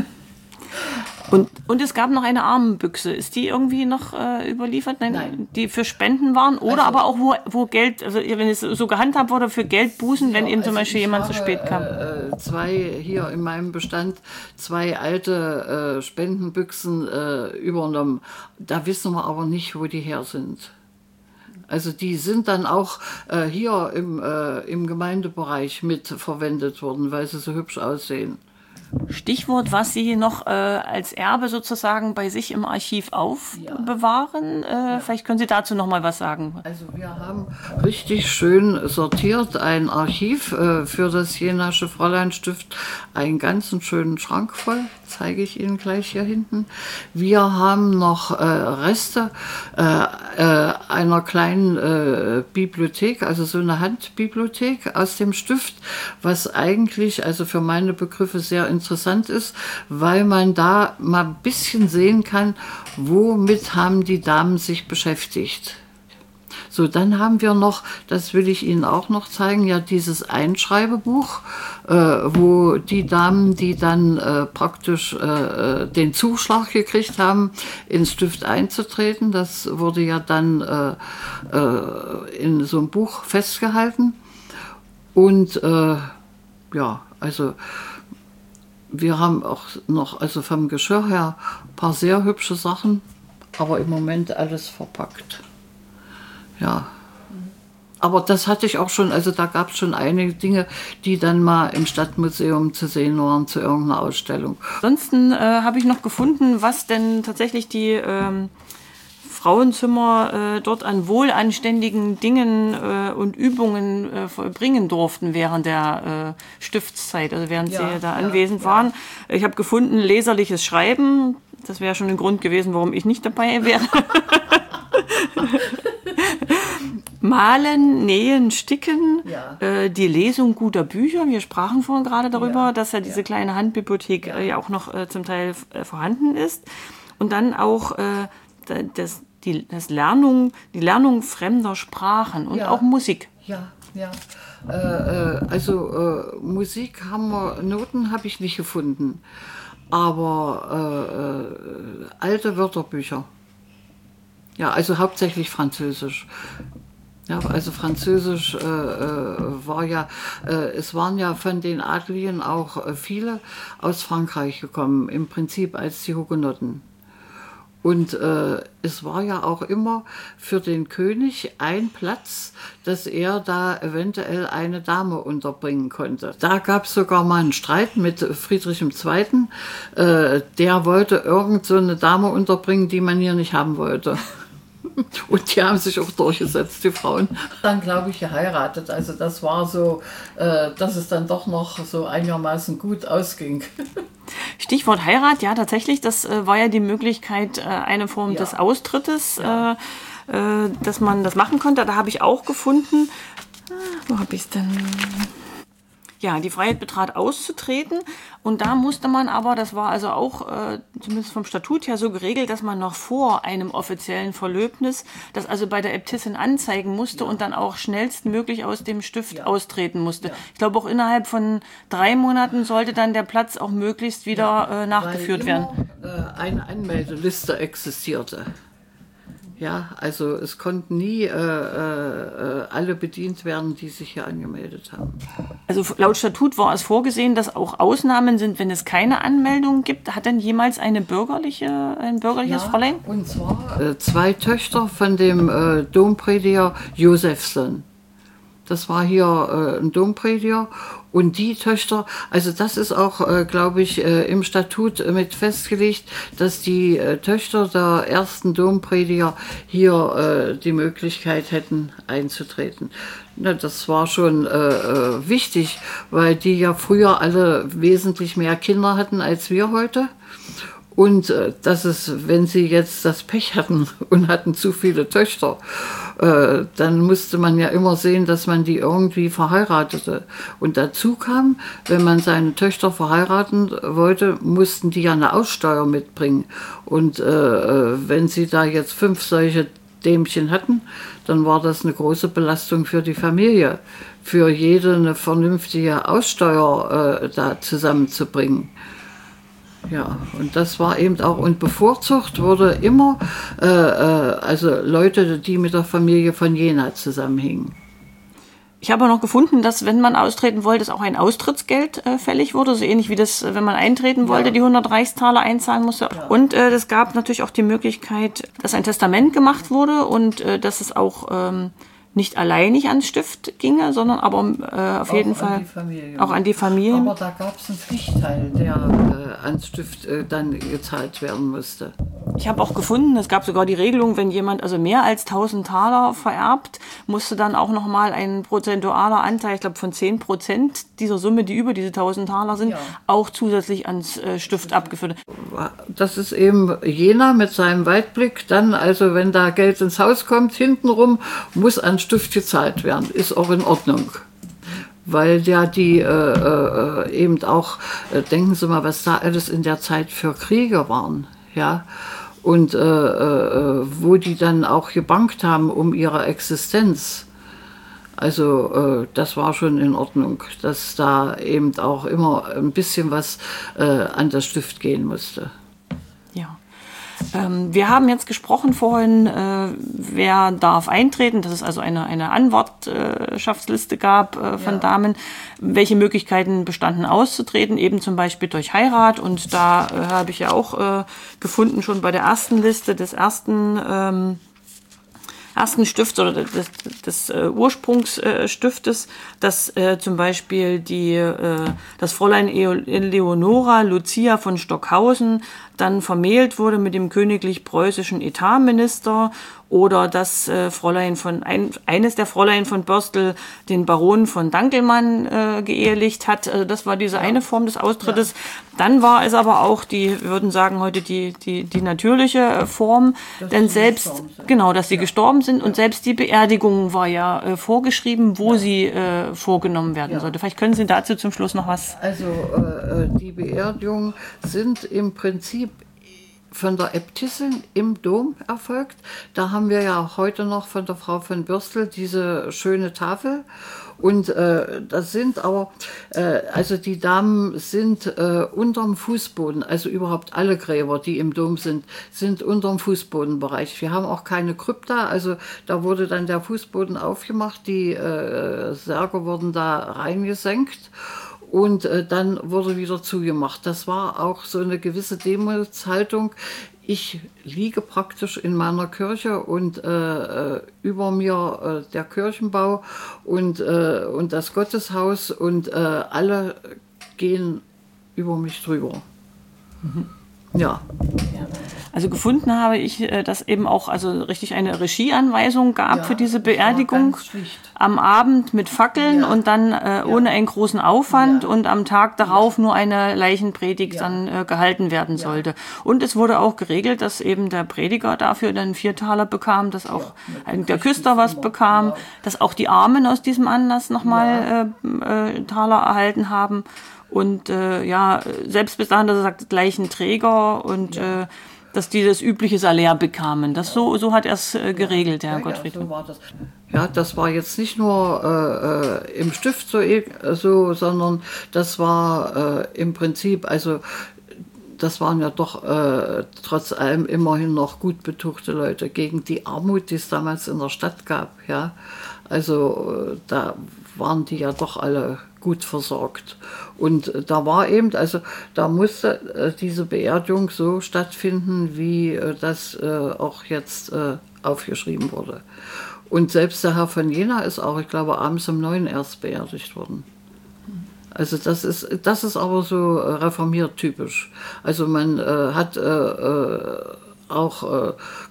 Und, und es gab noch eine Armenbüchse. Ist die irgendwie noch äh, überliefert? Nein, Nein. Die für Spenden waren? Oder also, aber auch, wo, wo Geld, also wenn es so gehandhabt wurde, für Geldbußen, ja, wenn eben zum also Beispiel jemand habe, zu spät kam? Äh, zwei hier in meinem Bestand, zwei alte äh, Spendenbüchsen äh, übernommen. Da wissen wir aber nicht, wo die her sind. Also die sind dann auch äh, hier im, äh, im Gemeindebereich mit verwendet worden, weil sie so hübsch aussehen. Stichwort, was Sie noch äh, als Erbe sozusagen bei sich im Archiv aufbewahren. Ja. Äh, ja. Vielleicht können Sie dazu noch mal was sagen. Also wir haben richtig schön sortiert ein Archiv äh, für das Jenasche Fräuleinstift. Einen ganzen schönen Schrank voll, zeige ich Ihnen gleich hier hinten. Wir haben noch äh, Reste äh, äh, einer kleinen äh, Bibliothek, also so eine Handbibliothek aus dem Stift, was eigentlich also für meine Begriffe sehr interessant ist, weil man da mal ein bisschen sehen kann, womit haben die Damen sich beschäftigt. So, dann haben wir noch, das will ich Ihnen auch noch zeigen, ja dieses Einschreibebuch, äh, wo die Damen, die dann äh, praktisch äh, den Zuschlag gekriegt haben, ins Stift einzutreten, das wurde ja dann äh, äh, in so einem Buch festgehalten. Und äh, ja, also wir haben auch noch, also vom Geschirr her, ein paar sehr hübsche Sachen, aber im Moment alles verpackt. Ja. Aber das hatte ich auch schon, also da gab es schon einige Dinge, die dann mal im Stadtmuseum zu sehen waren, zu irgendeiner Ausstellung. Ansonsten äh, habe ich noch gefunden, was denn tatsächlich die ähm, Frauenzimmer äh, dort an wohlanständigen Dingen äh, und Übungen äh, vollbringen durften während der äh, Stiftszeit, also während ja, sie da ja, anwesend ja. waren. Ich habe gefunden, leserliches Schreiben. Das wäre schon ein Grund gewesen, warum ich nicht dabei wäre. Malen, Nähen, Sticken, ja. äh, die Lesung guter Bücher. Wir sprachen vorhin gerade darüber, ja. dass ja diese ja. kleine Handbibliothek ja, äh, ja auch noch äh, zum Teil äh, vorhanden ist. Und dann auch äh, das, die, das Lernung, die Lernung fremder Sprachen und ja. auch Musik. Ja, ja. Äh, äh, also äh, Musik haben wir, Noten habe ich nicht gefunden, aber äh, äh, alte Wörterbücher. Ja, also hauptsächlich Französisch. Ja, also Französisch äh, äh, war ja, äh, es waren ja von den Adligen auch äh, viele aus Frankreich gekommen, im Prinzip als die Hugenotten. Und äh, es war ja auch immer für den König ein Platz, dass er da eventuell eine Dame unterbringen konnte. Da gab es sogar mal einen Streit mit Friedrich der Zweite. Äh, der wollte irgend so eine Dame unterbringen, die man hier nicht haben wollte. Und die haben sich auch durchgesetzt, die Frauen. Dann, glaube ich, geheiratet. Also das war so, äh, dass es dann doch noch so einigermaßen gut ausging. Stichwort Heirat, ja tatsächlich, das äh, war ja die Möglichkeit, äh, eine Form ja. des Austrittes, ja. äh, äh, dass man das machen konnte. Da habe ich auch gefunden, ah, wo habe ich es denn? Ja, die Freiheit betrat auszutreten und da musste man aber, das war also auch äh, zumindest vom Statut her so geregelt, dass man noch vor einem offiziellen Verlöbnis das also bei der Äbtissin anzeigen musste ja. und dann auch schnellstmöglich aus dem Stift ja. austreten musste. Ja. Ich glaube auch innerhalb von drei Monaten sollte dann der Platz auch möglichst wieder ja, äh, nachgeführt weil werden. Immer, äh, eine Anmeldeliste existierte. Ja, also es konnten nie äh, äh, alle bedient werden, die sich hier angemeldet haben. Also laut Statut war es vorgesehen, dass auch Ausnahmen sind, wenn es keine Anmeldung gibt. Hat denn jemals eine bürgerliche, ein bürgerliches Ja, Fräulein? und zwar äh, zwei Töchter von dem äh, Domprediger Josephson. Das war hier äh, ein Domprediger. Und die Töchter, also das ist auch, äh, glaube ich, äh, im Statut äh, mit festgelegt, dass die äh, Töchter der ersten Domprediger hier äh, die Möglichkeit hätten einzutreten. Na, das war schon äh, äh, wichtig, weil die ja früher alle wesentlich mehr Kinder hatten als wir heute. Und äh, dass es, wenn sie jetzt das Pech hatten und hatten zu viele Töchter, äh, dann musste man ja immer sehen, dass man die irgendwie verheiratete. Und dazu kam, wenn man seine Töchter verheiraten wollte, mussten die ja eine Aussteuer mitbringen. Und äh, wenn sie da jetzt fünf solche Dämchen hatten, dann war das eine große Belastung für die Familie, für jede eine vernünftige Aussteuer äh, da zusammenzubringen. Ja, und das war eben auch, und bevorzugt wurde immer, äh, äh, also Leute, die mit der Familie von Jena zusammenhingen. Ich habe auch noch gefunden, dass wenn man austreten wollte, es auch ein Austrittsgeld äh, fällig wurde, so ähnlich wie das, wenn man eintreten wollte, ja. die hundert Reichstaler einzahlen musste. Ja. Und äh, es gab natürlich auch die Möglichkeit, dass ein Testament gemacht wurde und äh, dass es auch ähm, nicht alleinig ans Stift ginge, sondern aber äh, auf auch jeden Fall an auch an die Familie. Aber da gab es einen Pflichtteil, der äh, ans Stift äh, dann gezahlt werden musste. Ich habe auch gefunden, es gab sogar die Regelung, wenn jemand also mehr als tausend Taler vererbt, musste dann auch nochmal ein prozentualer Anteil, ich glaube von zehn Prozent dieser Summe, die über diese tausend Taler sind, ja. auch zusätzlich ans äh, Stift abgeführt. Das ist eben Jena mit seinem Weitblick. Dann, also wenn da Geld ins Haus kommt, hintenrum muss ans Stift gezahlt werden. Ist auch in Ordnung. Weil ja die äh, äh, eben auch, äh, denken Sie mal, was da alles in der Zeit für Kriege waren. Ja? Und äh, äh, wo die dann auch gebankt haben um ihre Existenz. Also äh, das war schon in Ordnung, dass da eben auch immer ein bisschen was äh, an das Stift gehen musste. Ja. Ähm, wir haben jetzt gesprochen vorhin, äh, wer darf eintreten, dass es also eine, eine Anwartschaftsliste gab äh, von ja. Damen. Welche Möglichkeiten bestanden auszutreten, eben zum Beispiel durch Heirat. Und da äh, habe ich ja auch äh, gefunden, schon bei der ersten Liste des ersten ähm, ersten Stifts oder des, des äh, Ursprungsstiftes, dass äh, zum Beispiel die, äh, das Fräulein Eleonora Lucia von Stockhausen dann vermählt wurde mit dem königlich-preußischen Etatminister oder dass äh, Fräulein von ein, eines der Fräulein von Börstel den Baron von Dankelmann äh, geehelicht hat. Also das war diese ja. eine Form des Austrittes. Ja. Dann war es aber auch die, wir würden sagen heute die die die natürliche Form, dass denn selbst genau, dass sie ja. gestorben sind ja. und selbst die Beerdigung war ja äh, vorgeschrieben, wo ja. sie äh, vorgenommen werden ja. sollte. Vielleicht können Sie dazu zum Schluss noch was. Also äh, die Beerdigungen sind im Prinzip von der Äbtissin im Dom erfolgt. Da haben wir ja auch heute noch von der Frau von Börstel diese schöne Tafel. Und äh, das sind aber, äh, also die Damen sind äh, unterm Fußboden, also überhaupt alle Gräber, die im Dom sind, sind unterm Fußbodenbereich. Wir haben auch keine Krypta, also da wurde dann der Fußboden aufgemacht, die äh, Särge wurden da reingesenkt. Und äh, dann wurde wieder zugemacht. Das war auch so eine gewisse Demutshaltung. Ich liege praktisch in meiner Kirche und äh, über mir äh, der Kirchenbau und, äh, und das Gotteshaus und äh, alle gehen über mich drüber. Mhm. Ja. ja. Also gefunden habe ich, dass eben auch also richtig eine Regieanweisung gab ja, für diese Beerdigung am Abend mit Fackeln ja. und dann äh, ja. ohne einen großen Aufwand ja. und am Tag darauf ja. nur eine Leichenpredigt ja. dann äh, gehalten werden sollte. Ja. Und es wurde auch geregelt, dass eben der Prediger dafür dann vier Taler bekam, dass auch ja, der Küster was bekam, ja. dass auch die Armen aus diesem Anlass nochmal ja. äh, äh, Taler erhalten haben. Und äh, ja, selbst bis dahin, dass er sagt, gleichen Träger und ja. äh, dass die das übliche Salär bekamen. Das so, so hat er es äh, geregelt, der Herr ja, Gottfried. Ja, so war das. Ja, das war jetzt nicht nur äh, im Stift so, so, sondern das war äh, im Prinzip, also das waren ja doch äh, trotz allem immerhin noch gut betuchte Leute gegen die Armut, die es damals in der Stadt gab. Ja? Also äh, da waren die ja doch alle gut versorgt. Und äh, da war eben, also da musste äh, diese Beerdigung so stattfinden, wie äh, das äh, auch jetzt äh, aufgeschrieben wurde. Und selbst der Herr von Jena ist auch, ich glaube, abends um neun erst beerdigt worden. Also das ist, das ist aber so äh, reformiert typisch. Also man äh, hat äh, äh, auch äh,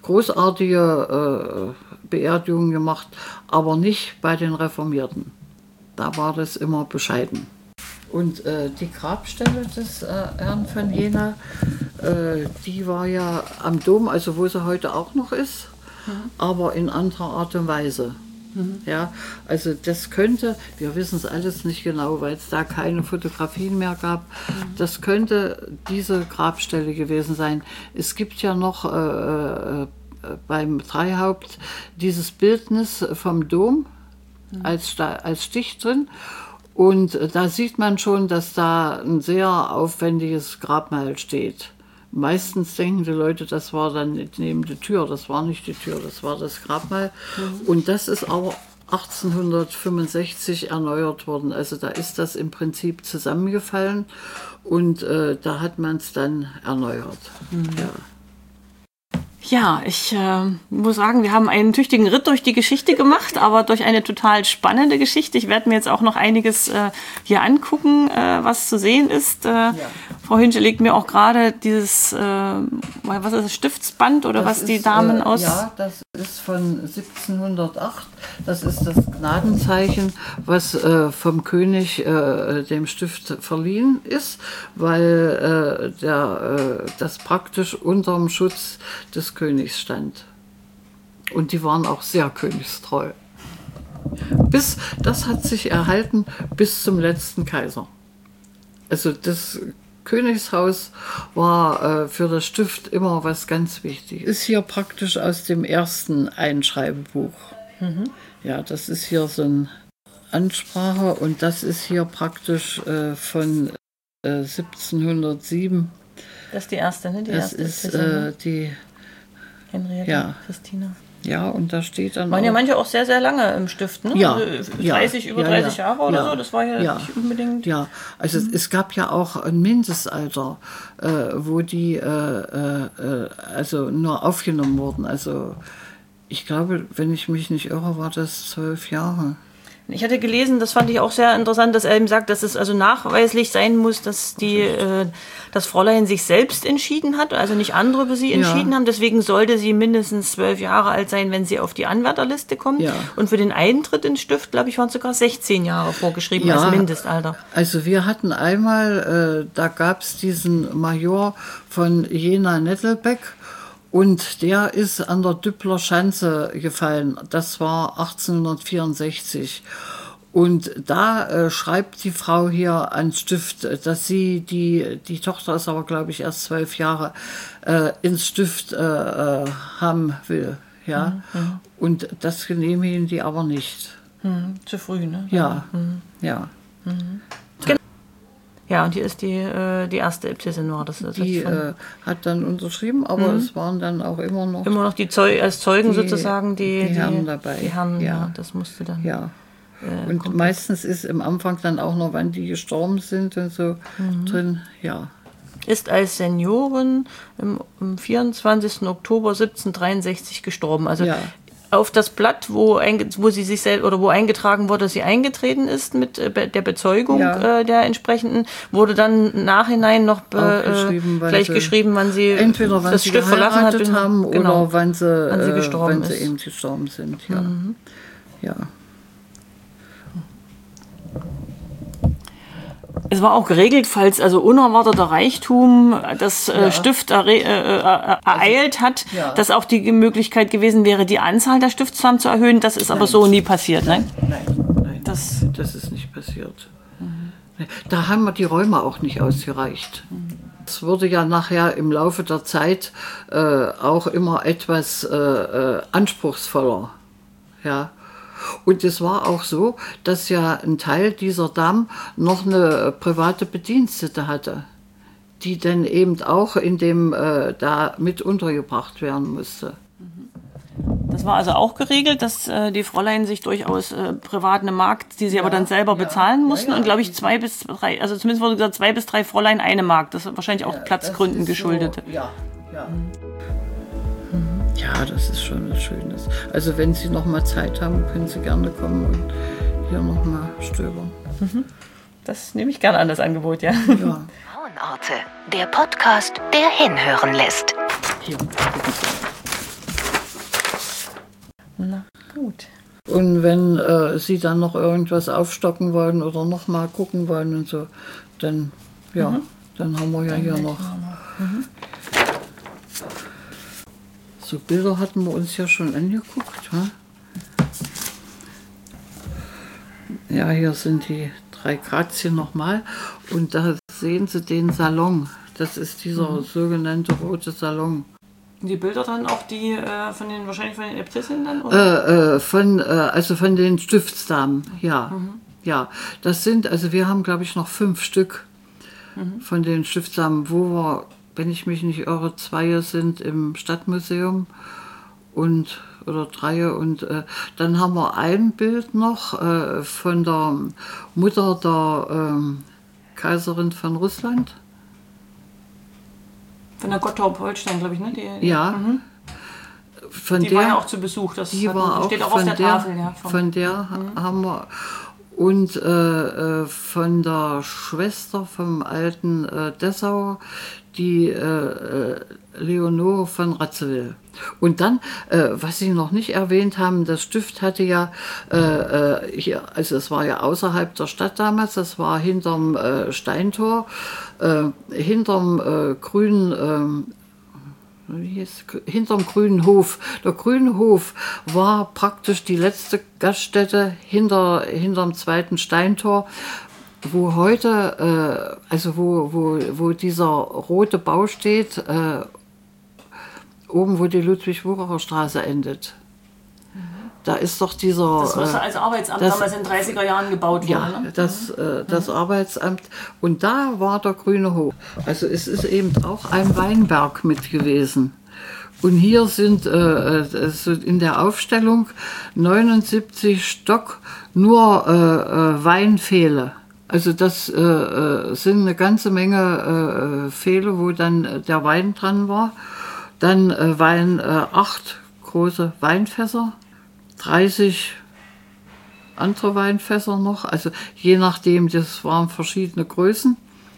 großartige äh, Beerdigungen gemacht, aber nicht bei den Reformierten. Da war das immer bescheiden. Und äh, die Grabstelle des äh, Herrn von Jena, äh, die war ja am Dom, also wo sie heute auch noch ist, mhm. aber in anderer Art und Weise. Mhm. Ja, also das könnte, wir wissen es alles nicht genau, weil es da keine Fotografien mehr gab, mhm. das könnte diese Grabstelle gewesen sein. Es gibt ja noch äh, äh, beim Dreihaupt dieses Bildnis vom Dom mhm. als, als Stich drin. Und da sieht man schon, dass da ein sehr aufwendiges Grabmal steht. Meistens denken die Leute, das war dann neben der Tür. Das war nicht die Tür, das war das Grabmal. Mhm. Und das ist aber achtzehnhundertfünfundsechzig erneuert worden. Also da ist das im Prinzip zusammengefallen und äh, da hat man es dann erneuert. Mhm. Ja. Ja, ich äh, muss sagen, wir haben einen tüchtigen Ritt durch die Geschichte gemacht, aber durch eine total spannende Geschichte. Ich werde mir jetzt auch noch einiges äh, hier angucken, äh, was zu sehen ist. Äh, ja. Frau Hünsche legt mir auch gerade dieses, äh, was ist das, Stiftsband oder das was die ist, Damen äh, aus... Ja, das ist von siebzehnhundertacht. Das ist das Gnadenzeichen, was äh, vom König äh, dem Stift verliehen ist, weil äh, der, äh, das praktisch unterm Schutz des Königs stand. Und die waren auch sehr königstreu. Bis, das hat sich erhalten bis zum letzten Kaiser. Also das Königshaus war äh, für das Stift immer was ganz Wichtiges. Ist hier praktisch aus dem ersten Einschreibebuch. Mhm. Ja, das ist hier so eine Ansprache und das ist hier praktisch äh, von äh, siebzehnhundertsieben. Das ist die erste, ne? Die das erste ist äh, die Henriette, ja. Christina. Ja, und da steht dann. Waren auch, ja manche auch sehr, sehr lange im Stift, ne? Ja, also ja, dreißig, über ja, dreißig ja, Jahre oder ja, so, das war ja, ja nicht unbedingt. Ja, also mhm. es, es gab ja auch ein Mindestalter, äh, wo die äh, äh, also nur aufgenommen wurden. Also ich glaube, wenn ich mich nicht irre, war das zwölf Jahre. Ich hatte gelesen, das fand ich auch sehr interessant, dass er eben sagt, dass es also nachweislich sein muss, dass die, äh, das Fräulein sich selbst entschieden hat, also nicht andere für sie entschieden ja. haben. Deswegen sollte sie mindestens zwölf Jahre alt sein, wenn sie auf die Anwärterliste kommt. Ja. Und für den Eintritt ins Stift, glaube ich, waren sogar sechzehn Jahre vorgeschrieben ja, als Mindestalter. Also wir hatten einmal, äh, da gab es diesen Major von Jena-Nettelbeck. Und der ist an der Düppler Schanze gefallen. Das war achtzehnhundertvierundsechzig. Und da äh, schreibt die Frau hier ans Stift, dass sie, die, die Tochter ist aber, glaube ich, erst zwölf Jahre, äh, ins Stift äh, äh, haben will. Ja? Mhm. Und das genehmigen die aber nicht. Mhm. Zu früh, ne? Ja, mhm. ja. Mhm. Ja, und hier ist die, äh, die erste Äbtissin war das. das die äh, hat dann unterschrieben, aber mhm. es waren dann auch immer noch... Immer noch die Zeu als Zeugen die, sozusagen die, die Herren dabei. Die Herren, ja. ja. Das musste dann... Ja. Äh, und komplett. Meistens ist im Anfang dann auch noch, wann die gestorben sind und so mhm. drin, ja. Ist als Seniorin im, am vierundzwanzigsten Oktober siebzehnhundertdreiundsechzig gestorben. Also ja. auf das Blatt, wo, wo sie sich selbst oder wo eingetragen wurde, dass sie eingetreten ist mit äh, der Bezeugung ja. äh, der entsprechenden, wurde dann nachhinein noch be, geschrieben, äh, gleich sie, geschrieben, wann sie entweder wann das sie Stift verlassen hat haben genau, oder wann sie, wann sie gestorben, äh, wann sie ist. eben gestorben sind. Ja. Mhm. Ja. Es war auch geregelt, falls also unerwarteter Reichtum das äh, ja. Stift er, äh, äh, ereilt hat, ja. dass auch die Möglichkeit gewesen wäre, die Anzahl der Stiftsfarben zu erhöhen. Das ist nein. aber so nie passiert. Nein, nein, nein das, das ist nicht passiert. Mhm. Da haben wir die Räume auch nicht ausgereicht. Es mhm. wurde ja nachher im Laufe der Zeit äh, auch immer etwas äh, äh, anspruchsvoller. Ja. Und es war auch so, dass ja ein Teil dieser Damen noch eine private Bedienstete hatte, die dann eben auch in dem äh, da mit untergebracht werden musste. Das war also auch geregelt, dass äh, die Fräulein sich durchaus äh, privat eine Magd, die sie ja, aber dann selber ja, bezahlen mussten. Ja, ja. Und glaube ich zwei bis drei, also zumindest wurde gesagt, zwei bis drei Fräulein eine Magd. Das ist wahrscheinlich auch ja, Platzgründen geschuldet. So, ja, ja. Mhm. Ja, das ist schon was Schönes. Also wenn Sie noch mal Zeit haben, können Sie gerne kommen und hier noch mal stöbern. Mhm. Das nehme ich gerne an, das Angebot, ja. Ja. Frauenorte, der Podcast, der hinhören lässt. Hier, na gut. Und wenn äh, Sie dann noch irgendwas aufstocken wollen oder noch mal gucken wollen und so, dann, ja, mhm. dann haben wir ja dann hier noch. Mhm. So Bilder hatten wir uns ja schon angeguckt. Hm? Ja, hier sind die drei Grazien nochmal und da sehen Sie den Salon. Das ist dieser mhm. sogenannte rote Salon. Die Bilder dann auch die äh, von den wahrscheinlich von den Äbtissinnen dann? Oder? Äh, äh, von, äh, also von den Stiftsdamen, ja. Mhm. Ja, das sind, also wir haben glaube ich noch fünf Stück mhm. von den Stiftsdamen, wo wir, wenn ich mich nicht irre, zwei sind im Stadtmuseum und oder drei und äh, dann haben wir ein Bild noch äh, von der Mutter der ähm, Kaiserin von Russland. Von der Gottorp-Holstein, glaube ich, ne? Die, ja. Mhm. Von die der, war ja auch zu Besuch, das die hat, war steht auch auch auf von der Tafel. Ja, vom, von der mhm. haben wir und äh, von der Schwester vom alten äh, Dessauer, die äh, Leonore von Radziwiłł. Und dann, äh, was Sie noch nicht erwähnt haben, das Stift hatte ja äh, hier, also es war ja außerhalb der Stadt damals, das war hinterm äh, Steintor, äh, hinterm äh, grünen äh, hinterm Grünen Hof. Der Grüne Hof war praktisch die letzte Gaststätte hinter hinterm zweiten Steintor, wo heute, äh, also wo, wo, wo dieser rote Bau steht, äh, oben wo die Ludwig-Wucherer Straße endet. Da ist doch dieser... Das was als Arbeitsamt das, damals in den dreißiger Jahren gebaut wurde. Ja, ne? das, äh, das mhm. Arbeitsamt. Und da war der Grüne Hof. Also es ist eben auch ein Weinberg mit gewesen. Und hier sind äh, in der Aufstellung neunundsiebzig Stock nur äh, äh, Weinpfähle. Also das äh, sind eine ganze Menge äh, Pfähle, wo dann der Wein dran war. Dann äh, waren äh, acht große Weinfässer. dreißig andere Weinfässer noch, also je nachdem, das waren verschiedene Größen.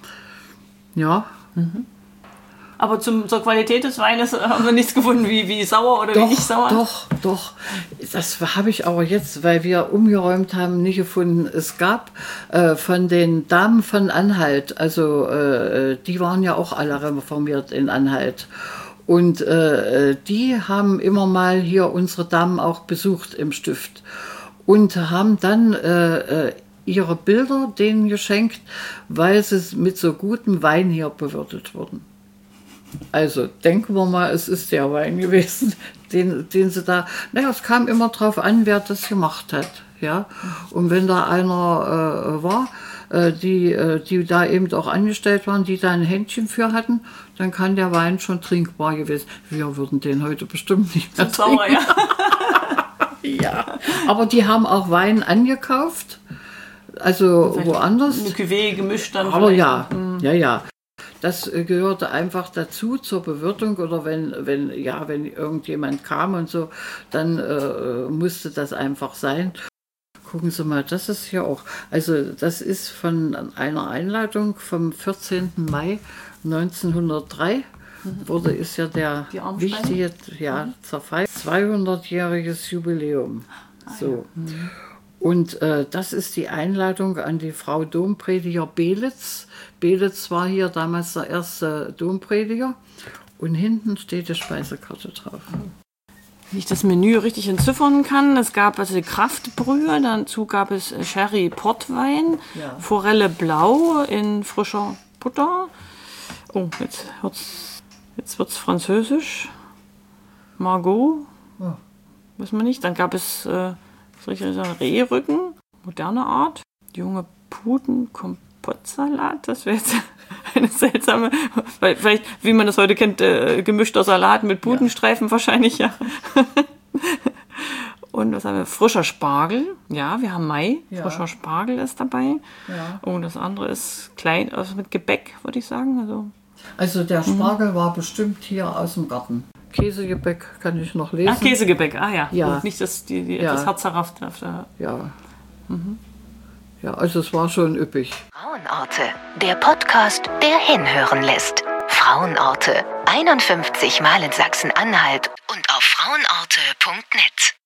Ja. Mhm. Aber zum, zur Qualität des Weines haben wir nichts gefunden, wie, wie sauer oder doch, wie nicht sauer? Doch, doch. Das habe ich aber jetzt, weil wir umgeräumt haben, nicht gefunden. Es gab äh, von den Damen von Anhalt, also äh, die waren ja auch alle reformiert in Anhalt. Und äh, die haben immer mal hier unsere Damen auch besucht im Stift und haben dann äh, ihre Bilder denen geschenkt, weil sie mit so gutem Wein hier bewirtet wurden. Also denken wir mal, es ist der Wein gewesen, den, den sie da... Naja, es kam immer drauf an, wer das gemacht hat. Ja? Und wenn da einer äh, war... Die, die da eben auch angestellt waren, die da ein Händchen für hatten, dann kann der Wein schon trinkbar gewesen. Wir würden den heute bestimmt nicht mehr trinken. Sauer, ja. Ja, aber die haben auch Wein angekauft, also vielleicht woanders. Eine Cuvée gemischt dann. Aber ja, mhm. ja, ja. Das gehörte einfach dazu zur Bewirtung oder wenn, wenn, ja, wenn irgendjemand kam und so, dann äh, musste das einfach sein. Gucken Sie mal, das ist hier auch, also das ist von einer Einladung vom vierzehnten Mai neunzehnhundertdrei, mhm. wurde ist ja der wichtige, ja, mhm. zerfall, zweihundertjähriges Jubiläum. Ah, so. Ja. Mhm. Und äh, das ist die Einladung an die Frau Domprediger Belitz. Belitz war hier damals der erste Domprediger und hinten steht die Speisekarte drauf. Mhm. Wie ich das Menü richtig entziffern kann, es gab also Kraftbrühe, dazu gab es Sherry Portwein, ja. Forelle Blau in frischer Butter. Oh, jetzt wird's, jetzt wird's französisch. Margot, oh. Wissen wir nicht. Dann gab es, äh, soll ich sagen, Rehrücken, moderne Art. Junge Puten, Kompottsalat, das wäre jetzt eine seltsame, weil vielleicht, wie man das heute kennt, äh, gemischter Salat mit Putenstreifen ja. wahrscheinlich, ja. Und was haben wir? Frischer Spargel. Ja, wir haben Mai. Ja. Frischer Spargel ist dabei. Ja. Und das andere ist klein, also mit Gebäck, würde ich sagen. Also, also der Spargel mhm. war bestimmt hier aus dem Garten. Käsegebäck kann ich noch lesen. Ach, Käsegebäck, ah ja. ja. Und nicht das, die, die ja. etwas herzerhafte. Ja. Mhm. Ja, also es war schon üppig. Frauenorte, der Podcast, der hinhören lässt. Frauenorte, einundfünfzig Mal in Sachsen-Anhalt und auf frauenorte punkt net.